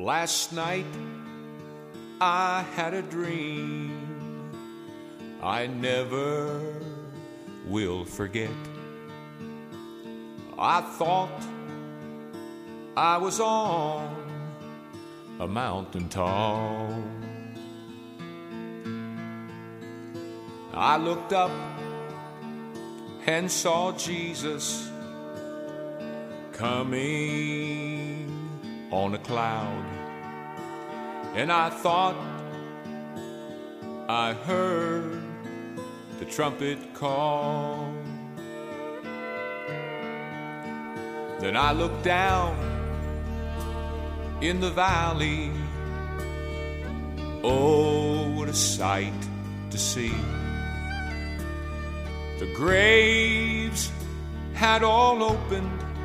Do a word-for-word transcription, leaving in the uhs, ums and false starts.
Last night I had a dream I never will forget. I thought I was on a mountain tall. I looked up and saw Jesus coming on a cloud, and I thought I heard the trumpet call. Then I looked down in the valley. Oh, what a sight to see. The graves had all opened